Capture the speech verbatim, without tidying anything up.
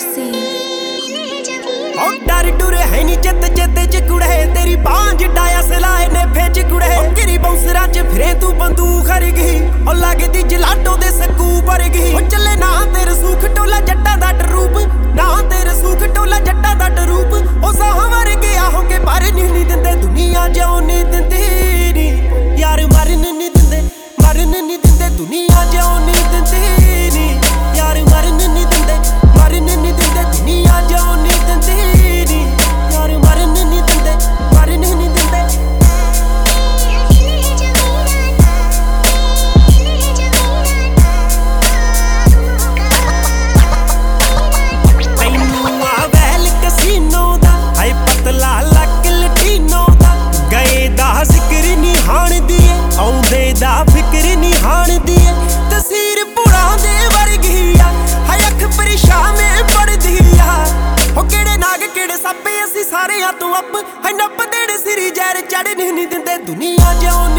ਉਹ ਡਰ ਡੁਰ ਹੈ ਨੀ ਚਿੱਤ ਚੇਤੇ ਚ ਕੁੜੇ ਤੇਰੀ ਬਾਂਝ ਡਾਇਆ ਸਲਾਏ ਨੇ ਫੇਚ ਕੁੜੇ ਕਿਰੀ ਬੌਂਸਰਾਂ ਚ ਫਿਰੇ ਤੂੰ ਬੰਦੂਕ ਹਰ ਗਈ ਉਹ ਲੱਗਦੀ ਜਲਾਟੋ ਦੇ ਸਕੂ ਪਰ ਗਈ ਉਹ ਚੱਲੇ ਨਾ ਤੇਰੇ ਸੂਖ ਟੋਲਾ ਜੱਟਾਂ ਦਾ ਡਰੂਪ ਨਾ ਤੇਰੇ ਸੂਖ ਟੋਲਾ ਜੱਟਾਂ ਦਾ ਡਰੂਪ ਉਹ ਸਾਹ ਵਰ ਗਿਆ ਹੋ ਕੇ ਪਰ ਨਹੀਂ ਨਹੀਂ ਦਿੰਦੇ ਦੁਨੀਆ ਜਿਉਂ ਨਹੀਂ ਦਿੰਦੀ ਨੀ ਯਾਰ ਮਰਨ ਨਹੀਂ ਦਿੰਦੇ ਮਰਨ ਨਹੀਂ ਦਿੰਦੇ ਦੁਨੀਆ ਜਿਉਂ ਨਹੀਂ ਦਿੰਦੀ ਨੀ ਯਾਰ ਮਰਨ ਨਹੀਂ ਦਿੰਦੇ ਮਰਨ ਨਹੀਂ ਦਿੰਦੇ ਦੁਨੀਆ ਜਿਉਂ ਨਹੀਂ ਦਿੰਦੀ ਨੀ ਯਾਰ ਮਰਨ ਨਹੀਂ ਦਿੰਦੇ ਮਰਨ ਨਹੀਂ ਦਿੰਦੇ ਤੈਨੂੰ ਆ ਵੈਲ ਕਸੀਨੋ ਦਾ ਹਾਏ ਪਤਲਾ ਲੱਕ ਲਟੀਨੋ ਦਾ ਗਏ ਦਾ ਜ਼ਿਕਰ ਨਹੀਂ ਹਾਣਦੀ ਏ ਆਉਂਦੇ ਦਾ ਫਿਕਰ ਨਹੀਂ ਹਾਣਦੀ ਏ ਤਸਵੀਰ ਪੁਰਾਂ ਦੇ ਵਰਗੀ ਆ ਹਾਏ ਅੱਖ ਪਰੇਸ਼ਾਨੇ ਪੜਦੀ ਆ ਉਹ ਕਿਹੜੇ ਨਾਗ ਕਿਹੜੇ ਸੱਪ ਅਸੀਂ ਸਾਰਿਆਂ ਤੋਂ ਅੱਪ ਹਾਏ ਨੱਪ ਦੇਣ ਸਿਰੀ ਜ਼ਹਿਰ ਚੜ੍ਹਨ ਨਹੀਂ ਦਿੰਦੇ ਦੁਨੀਆ ਜਿਉਂ